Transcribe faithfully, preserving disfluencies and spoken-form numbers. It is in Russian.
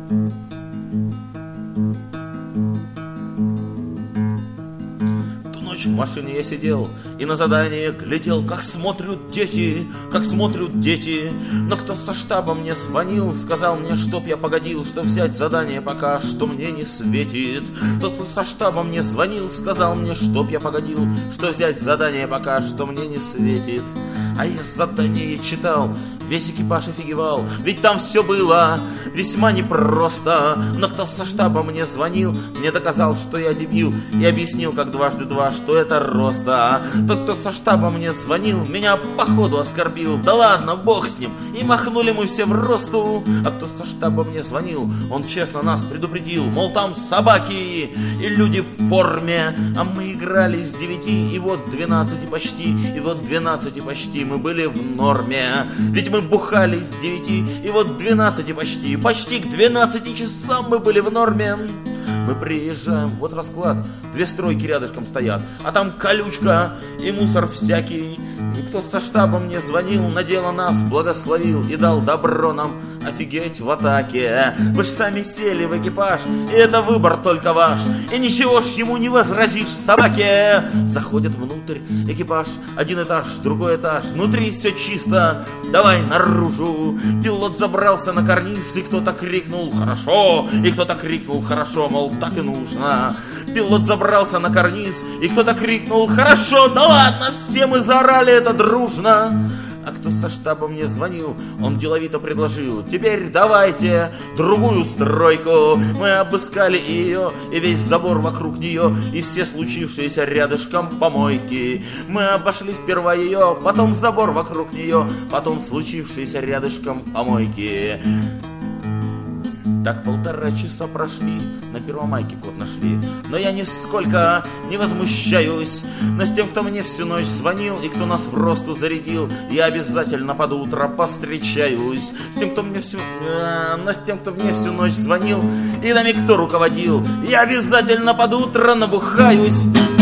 В машине я сидел и на задание глядел, как смотрят дети, как смотрят дети. Но кто со штаба мне звонил, сказал мне, чтоб я погодил, что взять задание пока, что мне не светит. Тот, кто со штаба мне звонил, сказал мне, чтоб я погодил, что взять задание пока, что мне не светит. А я задание читал, весь экипаж офигевал, ведь там все было весьма непросто. Но кто со штаба мне звонил, мне доказал, что я дебил, и объяснил, как дважды два, что это роста. Тот, кто со штаба мне звонил, меня походу оскорбил. Да ладно, бог с ним, и махнули мы все в росту. А кто со штаба мне звонил, он честно нас предупредил, мол, там собаки и люди в форме. А мы играли с девяти, и вот к двенадцати почти, и вот к двенадцати почти мы были в норме. Ведь мы бухали с девяти, и вот к двенадцати почти, почти к двенадцати часам мы были в норме. Мы приезжаем, вот расклад, две стройки рядышком стоят, а там колючка и мусор всякий. И кто со штаба мне звонил, на дело нас благословил и дал добро нам офигеть в атаке. Вы ж сами сели в экипаж, и это выбор только ваш, и ничего ж ему не возразишь собаке. Заходит внутрь экипаж, один этаж, другой этаж, внутри все чисто, давай наружу. Пилот забрался на карниз, и кто-то крикнул «Хорошо!» И кто-то крикнул «Хорошо!», мол, так и нужно. Пилот забрался на карниз, и кто-то крикнул «Хорошо!» Да ладно, все мы заорали это дружно. А кто со штаба мне звонил, он деловито предложил: теперь давайте другую стройку. Мы обыскали ее, и весь забор вокруг нее, и все случившиеся рядышком помойки. Мы обошли сперва ее, потом забор вокруг нее, потом случившиеся рядышком помойки. Так полтора часа прошли, на Первомайке кот нашли. Но я нисколько не возмущаюсь. Но с тем, кто мне всю ночь звонил и кто нас в росту зарядил, я обязательно под утро повстречаюсь. С тем, кто мне всю... Э, но с тем, кто мне всю ночь звонил и нами кто руководил, я обязательно под утро набухаюсь.